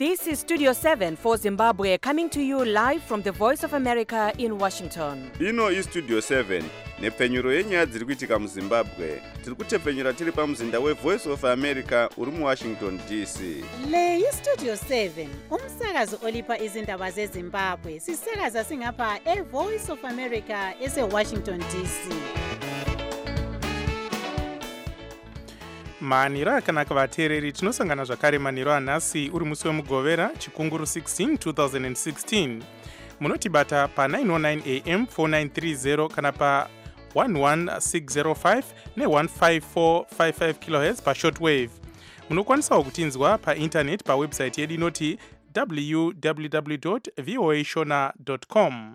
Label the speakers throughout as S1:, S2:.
S1: This is Studio 7 for Zimbabwe, coming to you live from the Voice of America in Washington.
S2: Ino iStudio 7 nepfenyuro yenyaya dziri kuitika muZimbabwe. Tiri kutepfenyura tiri pamuzinda weVoice of America uri muWashington DC.
S3: Le iStudio 7 umsakazo olipa izindaba zeZimbabwe. Sisakaza singapha eVoice of America eseWashington DC.
S4: manhiro akanaka vateereri, tinosangana zvakare manhiro anhasi uri musi wemugovera chikunguru 16 2016. munotibata pa909 am 4930 kana pa 11605 ne15455 kHz pashortwave. munokwanisawo kutinzwa paintaneti pawebsite yedu inoti www.voashona.com.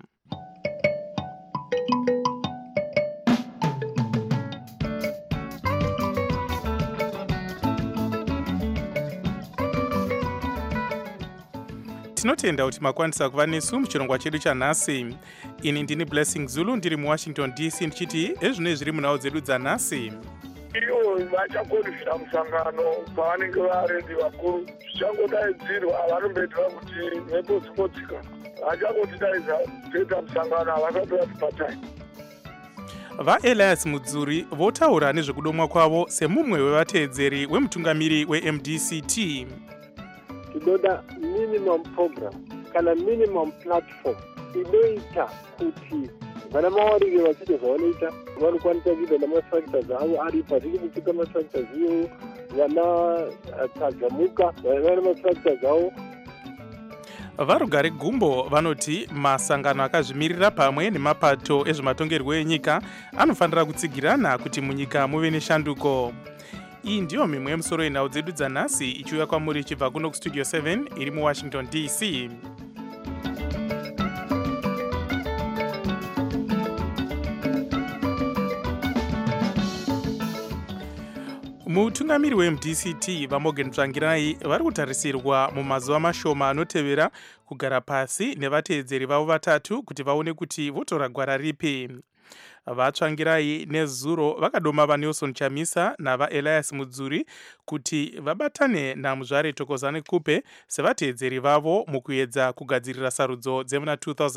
S4: tinotenda kuti makwanisa kuva nesu muchirongwa chedu chanhasi. ini ndini Blessing Zulu ndiri muWashington DC ndichiti ezvino zviri munhau dzedu dzanhasi.
S5: ivo vachakonifira musangano pavanenge varendi vakuru zvichangodaidzirwa vanombedwa kuti mhepo dzimodzika vachagotidaidza kuita musangano havasati vati patime.
S4: vaElias Mudzuri votaura nezvekudomwa kwavo semumwe wevateedzeri wemutungamiri weMDCT.
S6: tinoda minimum program kana minimum platform inoita kuti vana mawarire vachiita zvavanoita vanokwanisa kuita namastructures avo ari patiri kupfuka mastructures ivo vana tadzamuka vana mastructures avo.
S4: varugare gumbo vanoti masangano akazvimirira pamwe nemapato ezvematongerwo enyika anofanira kutsigirana kuti munyika muve neshanduko. iyi ndiyo mimwe yemusoro yenhau dzedu dzanhasi ichiuya kwamuri ichibva kuno kustudio 7 iri muWashington DC. mutungamiri weMDCT vaMorgan Tsvangirai vari kutarisirwa mumazuva mashoma anotevera kugara pasi nevateedzeri vavo vatatu kuti vaone kuti votora gwara ripi. vaTsvangirai nezuro vakadoma vaNelson Chamisa navaElias Mudzuri kuti vabatane naMuzvare Thokozani Kupe sevateedzeri vavo mukuedza kugadzirira sarudzo dzemuna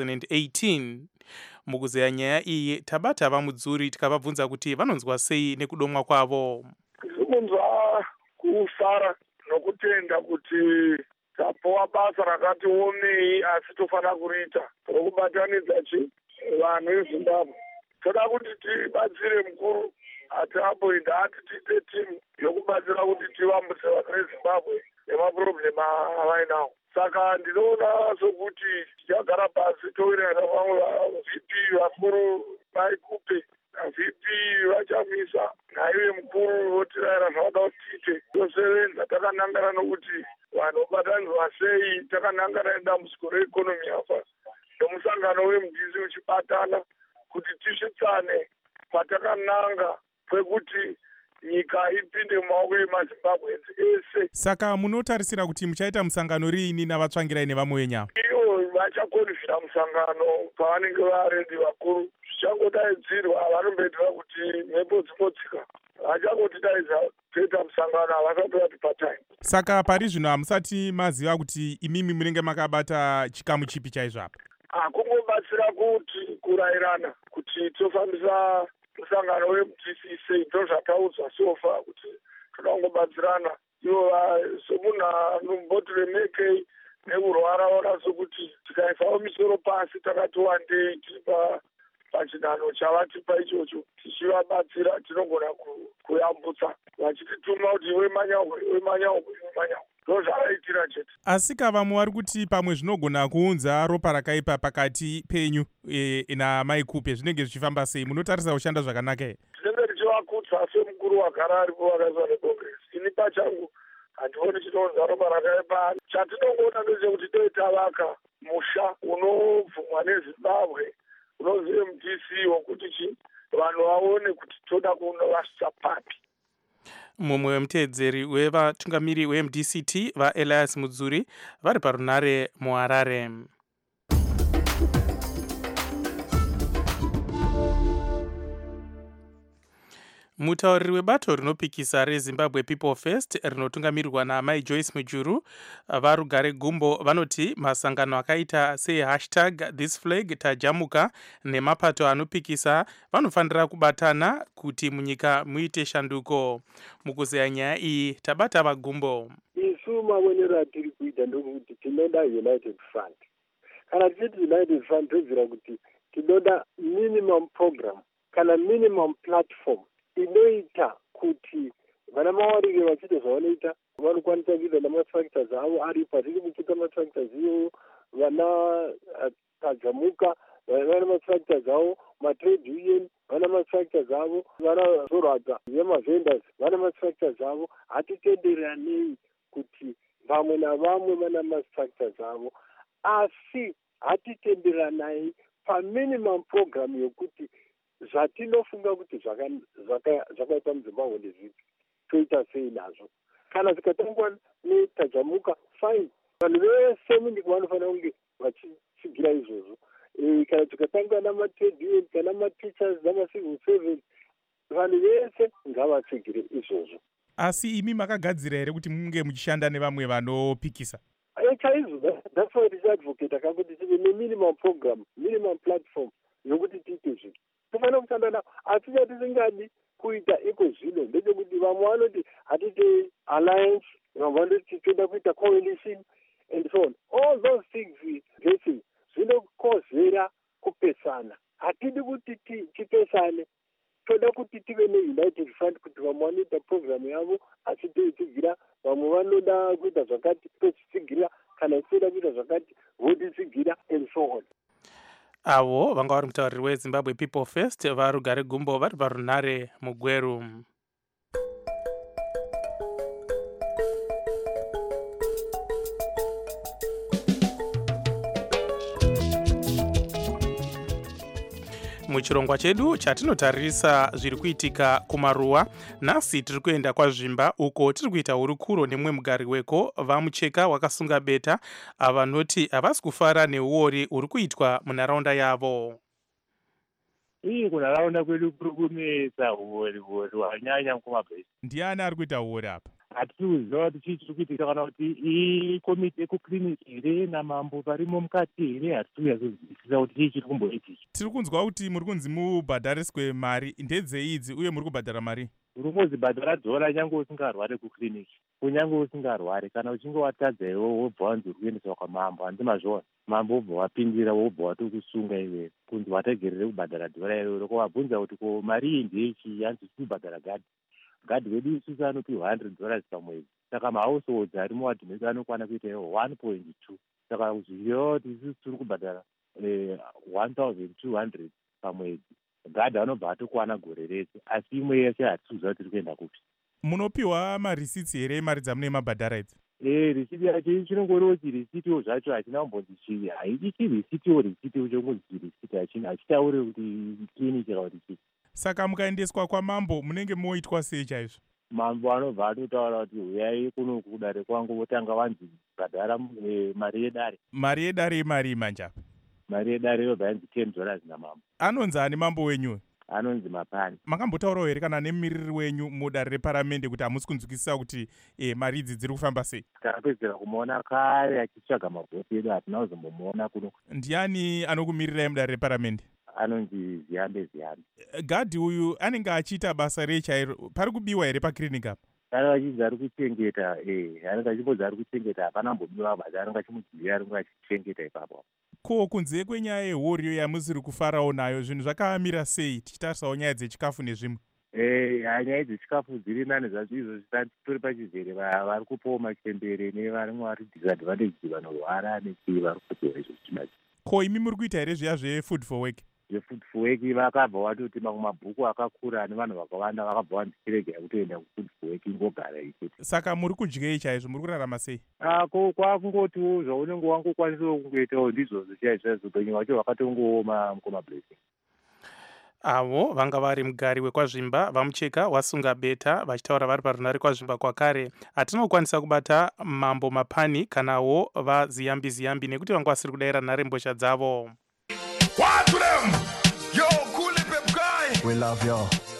S4: 2018. mukuzeya nyaya iyi tabata vaMudzuri tikavabvunza kuti vanonzwa sei nekudomwa kwavo.
S5: zvikunzwa kufara nokutenda kuti tapowa basa rakati omei asi tofanira kuriita rokubatanidza vanhu veZimbabwe. toda kuti tibatsire mukuru atiapoinda ati tiite timu yokubatsira kuti tivambutse vanhu veZimbabwe nemaproblemu avainawo. saka ndinoona sokuti tichagara pasi towirirana vamwe vaVP vakuru vaikupe naVP vaChamisa naive mukuru votirayira zvavada kuti tiite tosevenza takanangana nokuti vanhu vobatanirwa sei, takanangana nedambudziko reikonomi yafa nomusangano weMDC uchibatana kuti tisvitsane patakananga kwekuti nyika ipinde mumaoko emaZimbabwenzi ese.
S4: saka munotarisira kuti muchaita musangano riini navaTsvangirai nevamwe venya?
S5: ivo vachakonifira musangano pavanenge varendi vakuru zvichangodaidzirwa vanombedwa kuti mhepo dzimodzika vachagotidaidza kuita musangano havasati vati patime.
S4: saka pari zvino hamusati maziva kuti imimi munenge makabata chikamu chipi chaizvo apa?
S5: kungobatsira kuti kurayirana kuti tofambisa musangano weMDC sei ndozvataudzwa sofa kuti toda kungobatsirana. ivo somunhu anomboti remekei nekurwara ona sokuti tikaisawo misoro pasi takati wandei tiri pachinhano chavatipa ichocho tichivabatsira tinogona kuyambutsa vachitituma kuti wemanyaugwe ndozvavaitira chete.
S4: asi kavamwe vari kuti pamwe zvinogona kuunza ropa rakaipa pakati penyu naMaikupe zvinenge zvichifamba sei? munotarisa kushanda zvakanaka here?
S5: tinenge tichivakutsa semukuru wagara aripo vakaiswa neCongress. ini pachangu handioni chinounza ropa rakaipa. chatinongoona ndechekuti dei tavaka musha unobvumwa neZimbabwe unonzi MDC wokuti vanhu vaone kuti toda kunovasvitsa papi.
S4: mumwe wemuteedzeri wevatungamiri weMDCT vaElias Mudzuri vari parunare muHarare. Mutauriri webato rinopikisa reZimbabwe People First rinotungamirirwa naamai Joyce Mujuru varugare gumbo vanoti masangano akaita #ThisFlagTajamuka nemapato anopikisa vanofanira kubatana kuti munyika muite shanduko. Mukuzeya nyaya iyi tabata vagumbo.
S6: Isu mavonero atiri kuita ndokuti tinoda United Front. Kana tichiti United Front tobvira kuti tinoda minimum program kana minimum platform inoita kuti vana mawarire vachite zvavanoita vanokwanisa kuita namafactors avo ari patiri kuchita mafactors iwo vana Tajamuka vana mafactors avo matrade union vana mafactors avo vana zorata yemavendors vana mafactors avo hatitenderanei kuti vamwe navamwe vana mafactors avo asi hatitenderanai paminimum program yokuti zvatinofunga kuti zvakaita muZimbabwe ndezvipi toita sei nazvo. Kana zvikatangwa neTajamuka fine, vanhu vese munyika vanofanira kunge vachitsigira izvozvo. Kana zvikatangwa namatrade union kana mateachers namacivil servants vanhu vese ngavatsigire izvozvo.
S7: Asi imi makagadzira here kuti munge muchishanda nevamwe vanopikisa?
S6: Chaizvo, that's why tichiadvocate akakuti tive neminimum program, minimum platform yokuti tiite zvinhu. Tofanira kushanda navo, asi chatisingadi kuita iko zvino ndechekuti vamwe vanoti hatite alliance, vamwe vanoti toda kuita coalition and so on. All those things zvinokozera kupesana. Hatidi kuti tipesane, toda kuti tive neUnited Front kuti vamwe vanoita program yavo asi toitsigira, vamwe vanoda kuita zvakati tochitsigira, kana toda kuita zvakati votitsigira and so on.
S4: Avo vanga vari mutauriri weZimbabwe People First varugare gumbo vari parunhare muGweru. Muchirongwa chedu chatinotarisa zviri kuitika kumaruwa, nhasi tiri kuenda kwaZvimba uko tiri kuita hurukuro nemumwe mugari weko vamucheka wakasunga beta avanoti havasi kufara neuori huri kuitwa munharaunda yavo.
S8: Iyi kunharaunda kwedu kuri kunetsa uori hwanyanya kumabhesi.
S7: Ndiani ari kuita uori apa?
S8: Hatikuziva kuti chii chiri kuitika kana kuti ikomiti ekukiriniki here namambo varimo mukati here hatikunyatsozivisisa kuti chii chiri kumboitika.
S7: Tiri kunzwa kuti muri kunzi mubhadhariswe mari ndedzeidzi uye muri kubhadhara mari?
S8: Uri kuzibhadhara dhora nyange usingarwari kukiriniki, kunyange usingarwari kana uchinge watadza iwe wobva wanzi uri kuendeswa kwamambo, hanzi mazvona mambo wobva wapindira wobva watokusunga iwe kunzi wategerere kubhadhara dhora iroro. Kovabvunza kuti ko mari iyi ndeyechii, hanzi tikubhadhara gadhi wedu isusu anopiwa $100 pamwedzi, saka mahouseholds ari muwadhimesi anokwana kuita 1.2. Saka zviyo kuti isusu tiri kubhadhara 1,200 pamwedzi, gadhi anobva atokwana gore rese, asi imwe yese hatikuziva tiri kuenda kupi.
S7: Munopiwa marisiti here mari dzamunei mabhadhara idzi?
S8: Risiti yacho chinongoriwo chirisitiwo zvacho hachina kumbonzi chii, haidi chirisitiwo chongonzi chirisiti, hachitauri kuti kiriniki kana kuti chii.
S7: Saka mukaendeswa kwamambo munenge moitwa sei chaizvo?
S8: Mambo anobva atotaura kuti uyai kuno kudare kwangu votanga vanzi bhadhara mari yedare.
S7: Mari yedare imari imanjapa?
S8: Mari yedare yobva yanzi $10 namambo.
S7: Anonzi ani mambo wenyu?
S8: Anonzi Mapani.
S7: Makambotaurawo here kana nemumiriri wenyu mudare reparamende kuti hamusi kunzwisisa kuti mari idzi dziri kufamba sei?
S8: Takapedzera kumuona kare achitsvaga mabhosi edu, hatina kuzombomuona kuno.
S7: Ndiani anokumirirai mudare reparamende?
S8: Anonzi Ziyambe.
S7: Gadhi uyu anenge achiita basa rei chairo? Pari kubiwa here pakirinika apa?
S8: Kana vachidzi ari kuchengeta, anenge achimbodzi ari kuchengeta, hapana kumbobiwa basi anenge achimudzivirira anenge achichengeta ipapo.
S7: Ko kunze kwenyaya yehoriyo yamusiri kufarawo nayo, zvinhu zvakamira sei tichitarisawo nyaya dzechikafu nezvimwe?
S8: Nyaya dzechikafu dziri nani zvacho izvo tori pachizere vari kupawo machembere nevarimwe vari disadvantage vanorwara nechii vari kupiwa izvo zvichibatsira.
S7: Ko imi muri kuita here zviya zvefood for work?
S8: Zvefood for work vakabva vatoti mamwe mabhuku akakura nevanhu vakawanda vakabva vandichiregera kutoenda kufood for work ingogara iketi.
S7: Saka muri kudyei chaizvo, muri kurarama sei?
S8: Kwakungotiwo zvaunenge wangokwanisawo kungoitawo ndizvozvo chaizvo upenyu hwacho hwakatongooma mukomablessing.
S4: Avo vanga vari mugari wekwazvimba vamucheka wasunga beta vachitaura vari parunhare kwazvimba kwakare. Hatinokwanisa kubata mambo Mapani kanawo vaZiyambi nekuti vanga vasiri kudayira nhare mbozha dzavo.
S9: What to them? Yo, cool it, pep guy.
S10: We love you.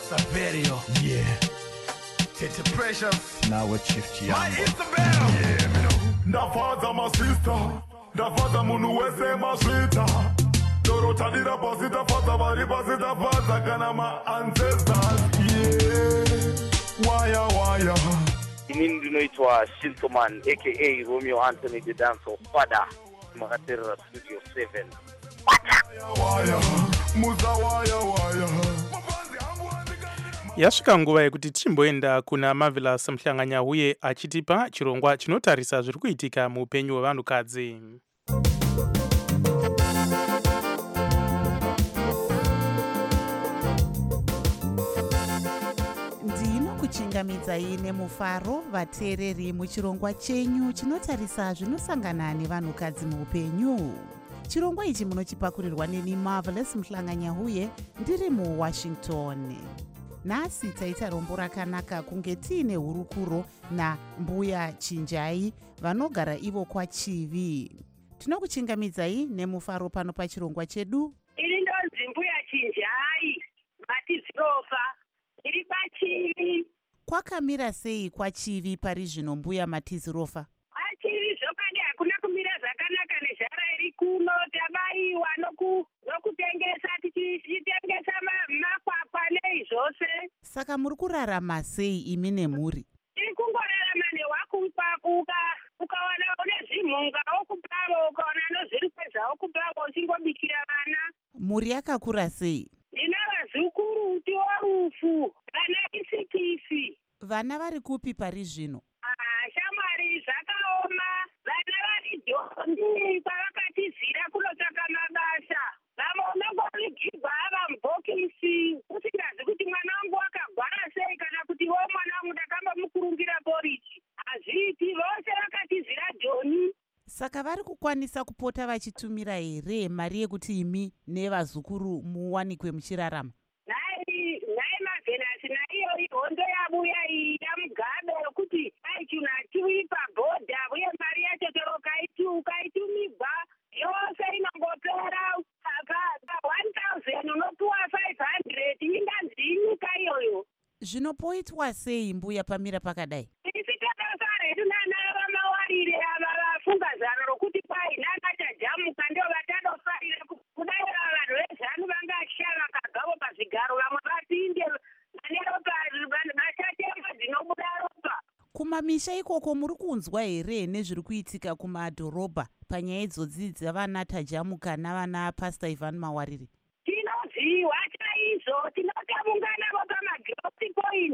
S9: Saverio.
S10: Yeah.
S9: Tete Precious.
S10: Now with Chief Chiambo.
S9: My Isabel.
S10: Yeah, me know. Ndafaza my sister. Ndafaza munu wese maswita. Dorota dira posita faza bari posita faza kana my ancestors. Yeah. Waya.
S11: Mimi ndinoitwa Shintoman aka Romeo Anthony the Dancer Father. Makatera Studio 7.
S10: Waya. Muza waya.
S4: Yasvika nguva yekuti timboenda kuna Marvelous Mhlanganyahuye achitipa chirongwa chinotarisa zviri kuitika muupenyu hwevanhukadzi.
S3: Ndinokuchingamidzai nemufaro vateereri muchirongwa chenyu chinotarisa zvinosangana nevanhukadzi muupenyu. Chirongwa ichi munochipakurirwa neni Marvelous Mhlanganyahuye ndiri muWashington. Nhasi taita rombo rakanaka kunge tiine hurukuro naMbuya Chinjai vanogara ivo kwaChivi. Tinokuchingamidzai nemufaro pano pachirongwa chedu.
S12: Iri ndonzi Mbuya Chinjai Matizirofa iri kwaChivi.
S3: Kwakamira sei kwaChivi pari zvino Mbuya Matizirofa?
S12: KwaChivi zvokani hakuna kumira zvakanaka nezhara iri kuno, tabaiwa nokutengesa tichitengesa makwakwa neizvose.
S3: Saka muri kurarama sei imi nemhuri?
S12: Tiri kungorarama nehwakupa ukawana une zvimhunga okupavo, ukawana nozviripedza okupavo uchingobikira vana.
S3: Mhuri yakakura sei?
S12: Ndina vazukuru tiworufu vana isikisi.
S3: Vana vari kupi pari zvino?
S12: Shamwari zvakaoma, vana vari Dondi kwavakatizira kunotsvaka mabasa. Vamwe unongorigirwa ava mubhokisi usingazi kuti mwana wangu wakagwara sei kana kuti wo mwana wangu ndakambomukurungira poriji. Hazviiti, vose vakatizira Joni.
S3: Saka vari kukwanisa kupota vachitumira here mari yekuti imi nevazukuru muwanikwe muchirarama?
S12: Nhai Mavenasi naiyo ihondo yabuya iyi yamugabe yokuti aichunatiwi pabhodha uye mari yacho chero ukaitumigwa yose inongopera pa 1000 unopiwa 500 inganzi inyika iyoyo.
S3: Zvinopoitwa sei Mbuya pamira pakadai?
S12: Isi takasaretu nana vamawarire ava vafungazano rokuti kwai nana tajamuka ndio vatanofarire kudaira vanhu vezanu vangashava kagavo pazvigaro, vamwe vatinde vaneropa vachatemba dzinobuda ropa.
S3: Kumamisha ikoko muri kunzwa here nezviri kuitika kumadhorobha panyaya idzodzi dzavana tajamuka navana Pastor Ivan Mawarire?
S12: Tinoziva chaizvo, tinotabunganavo pamagiroti point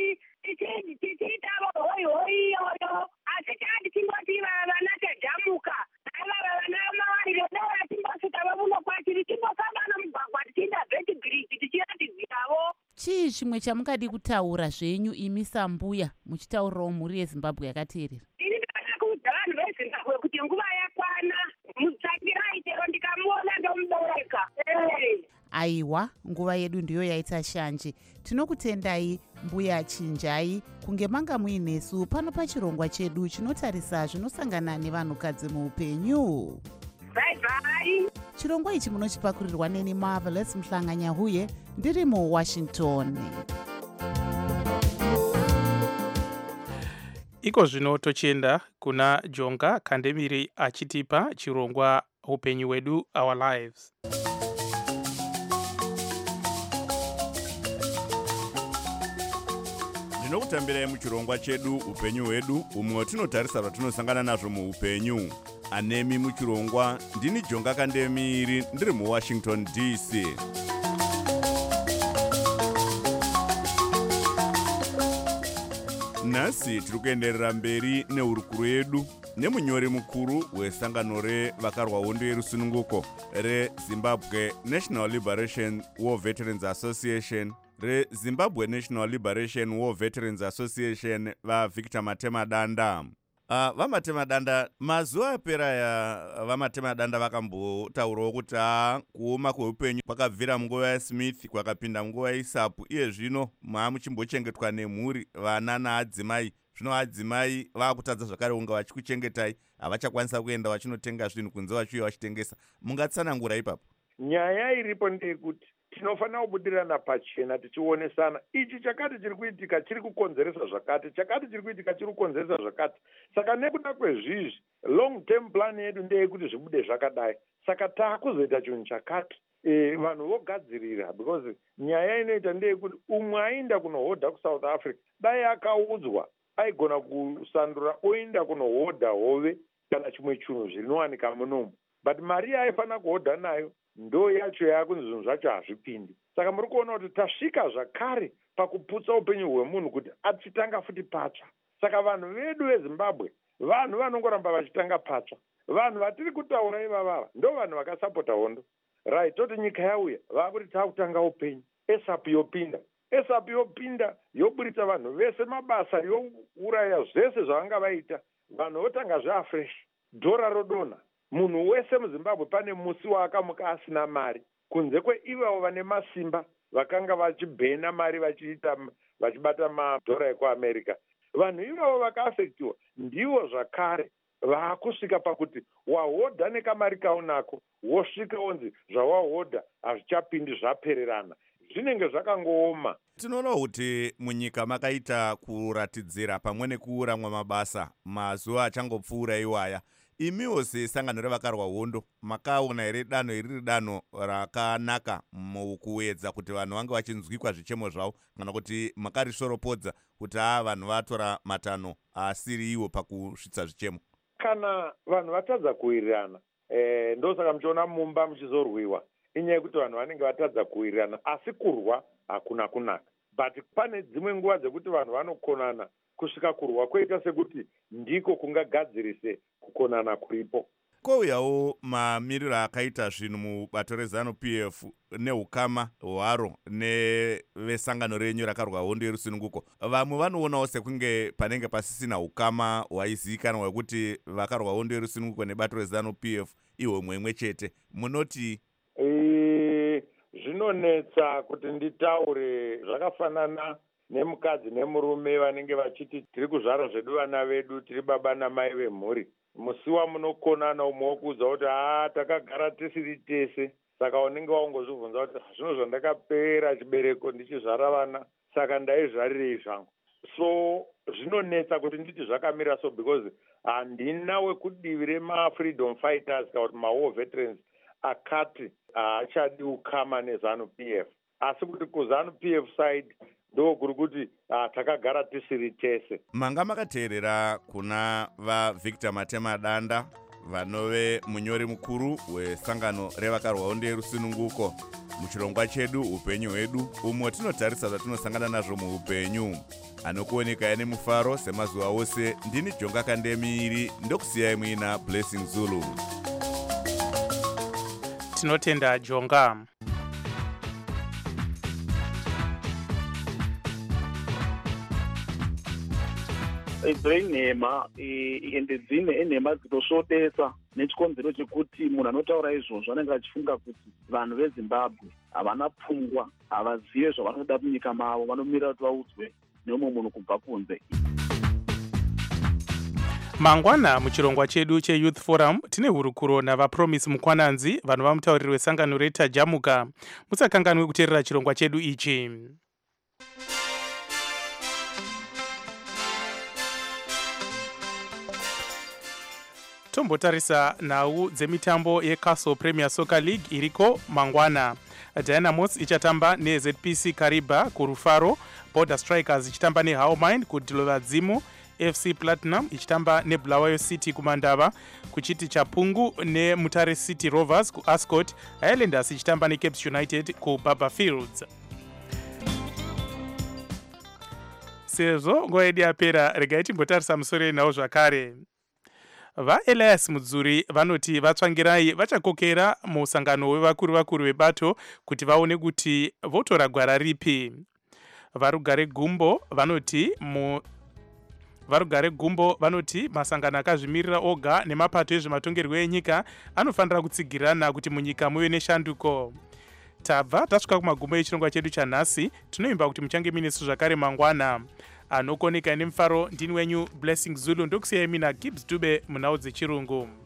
S12: tichiitavo hoi iyoyo, asi chati tingoti vana tajamuka navava vana Mawarire dora timbosvika vamuno kwachiri timbofamba nomugwagwa tichienda Betgrid tichiratidziravo.
S3: Chii chimwe chamungadi kutaura zvenyu imi saMbuya muchitaurirawo mhuri yeZimbabwe yakateerera?
S12: Ini ndinoda kuudza vanhu veZimbabwe kuti nguva yakwana, mutsvakirai chero ndikamuona ndomubereka.
S3: Aiwa, nguva yedu ndiyo yaita shanje. Tinokutendai Mbuya Chinjai kunge manga muinesu pano pachirongwa chedu chinotarisa zvinosangana nevanhukadzi muupenyu.
S12: Bye.
S3: Chirongwa ichi munochipakurirwa neni Marvelous Mhlanganyahuye ndiri muWashington.
S4: Iko zvino tochienda kuna Jonga Kandemiri achitipa chirongwa upenyu hwedu, Our Lives.
S2: Ndinokutambirai muchirongwa chedu upenyu hwedu, umwe tinotarisa zvatinosangana nazvo muupenyu. Anemi muchirongwa ndini Jonga Kandemiri ndiri muWashington DC. Nhasi tiri kuenderera mberi nehurukuro yedu nemunyori mukuru wesangano revakarwa hondo yerusununguko reZimbabwe National Liberation War Veterans Association, reZimbabwe National Liberation War Veterans Association, vaVictor Matemadanda. Vamatemadanda, mazuva apera ya Vamatemadanda vakambotaurawo kuti kuoma kweupenyu kwakabvira munguva yaSmith kwakapinda munguva yaIsapu. Iye zvino muchimbochengetwa nemhuri, vana naadzimai. Zvino adzimai vakutadza zvakare kunge vachikuchengetai, havachakwanisa kuenda vachinotenga zvinhu kunze vachiuya vachitengesa. Mungatsanangura ipapo?
S6: Nyaya iripo ndeyekuti
S13: tinofanira kubudirana pachena tichionesana ichi chakati chiri kuitika chiri kukonzeresa zvakati, chakati chiri kuitika chiri kukonzeresa zvakati. Saka nekuda kwezvizvi long term plan yedu ndeyekuti zvibude zvakadai. Saka taakuzoita chinhu chakati vanhu vogadzirira, because nyaya inoita ndeyekuti umwe ainda kunohodha kuSouth Africa, dai akaudzwa aigona kusandura oinda kunohodha hove kana chimwe chinhu zvinowanika munomu, but mari yaifanira kuhodha nayo ndo yacho yakunzi zvinhu zvacho hazvipindi. Saka muri kuona kuti tasvika zvakare pakuputsa upenyu hwemunhu kuti achitanga futi patsva. Saka vanhu vedu veZimbabwe vanhu vanongoramba vachitanga patsva. Vanhu vatiri kutaura ivava ndo vanhu vakasapota hondo, right? Toti nyika yauya vakuti taakutanga upenyu, esapu yopinda, esapu yopinda yoburitsa vanhu vese mabasa, youraya zvese zvavanga vaita, vanhu votanga zveafresh, dhora rodonha. Munhu wese muZimbabwe pane musi waakamuka asina mari, kunze kweivavo vane masimba vakanga vachibhena mari vachibata madhora ekuAmerica. Vanhu ivavo vakaafektiwa ndivo zvakare vaakusvika pakuti wahodha nekamari kaunako wosvika onzi zvawahodha hazvichapindi, zvapererana, zvinenge zvakangooma.
S2: Tinoona kuti munyika makaita kuratidzira pamwe nekuuramwa mabasa mazuva achangopfuura iwaya. Imiwo sesangano revakarwa hondo makaona here danho iri danho rakanaka mukuedza kuti vanhu vange vachinzwikwa zvichemo zvavo, kana kuti makarishoropodza kuti vanhu vatora matanho asiri iwo pakusvitsa zvichemo?
S13: Kana vanhu vatadza kuwirirana, ndosaka muchiona mumba muchizorwiwa, inyaya yekuti vanhu vanenge vatadza kuwirirana, asi kurwa hakuna kunaka. But pane dzimwe nguva dzekuti vanhu vanokonana kusvika kurwa kwoita sekuti ndiko kungagadzirise kukonana kuripo.
S2: Kouyawo mamiriro akaita zvinhu mubato reZANU-PF neukama hwaro nevesangano renyu rakarwa hondo yerusununguko. Vamwe vanoonawo sekunge panenge pasisina ukama hwaizivikanwa hwekuti vakarwa hondo yerusununguko nebato reZANU-PF ihwo mwemwe chete. Munoti
S13: zvinonetsa kuti nditaure zvakafanana nemukadzi nemurume vanenge vachiti tiri kuzvara zvedu vana vedu, tiri baba namai vemhuri. Musi wamunokonana umwe wokuudza kuti takagara tisiri tese, saka unenge waungozvibvunza kuti zvino zvandakapera chibereko ndichizvara vana, saka ndaizvarirei zvangu. So zvinonetsa kuti nditi zvakamira so, because handina wekudivi rema-freedom fighters kana kuti ma-war veterans akati haachadi ukama neZANU-PF, asi kuti kuZANU-PF side ndokuri kuti takagara tisiri tese.
S2: Manga makateerera kuna vaVictor Matema Danda vanove munyori mukuru wesangano revakarwa hondo yerusununguko muchirongwa chedu upenyu hwedu, umwe tinotarisa zvatinosangana nazvo muupenyu. Anokuoneka nemufaro semazuva ose. Ndini Jonga Kandemiri, ndokusiyai muina Blessing Zulu.
S4: Tinotenda Jonga.
S14: dziri nhema ende dzine nhema dzitosvotesa nechikonzero chekuti munhu anotaura izvozvo anenge achifunga kuti vanhu veZimbabwe havana pfungwa, havazive zvavanoda munyika mavo, vanomirira kuti vaudzwe neumwe munhu kubva kunze.
S4: Mangwana muchirongwa chedu cheYouth Forum tine hurukuro navaPromise Mukwananzi, vanhu vamutauriri wesangano reTajamuka. Musakanganwe kuteerera chirongwa chedu ichi. Tombotarisa nhau dzemitambo yeCastle Premier Soccer League iriko mangwana. Dynamos ichatamba neZPC Kariba kurufaro, Border Strikers ichitamba neHowmind kuDilovadzimu, FC Platinum ichitamba neBulawayo City kumandava, kuchiti Chapungu neMutare City Rovers kuAscot, Highlanders ichitamba neCapes United kuBaba Fields. Sezvo nguva yedu yapera, regai timbotarisa musoro nawo zvakare. VaElias Mudzuri vanoti vatsvangirai vachakokera musangano wevakuru vebato kuti vaone kuti votora gwara ripi. Varugare Gumbo vanoti masangano akazvimirira oga nemapato ezvematongerwo enyika anofanira kutsigirirana kuti munyika muve neshanduko. Tabva tasvika kumagumo echirongwa chedu chanhasi. Tinoimba kuti muchange minesu zvakare mangwana. Anokoneka nemufaro ndini wenyu Blessing Zulu, ndokusiyai mina Gibbs Dube munhau dzechirungu.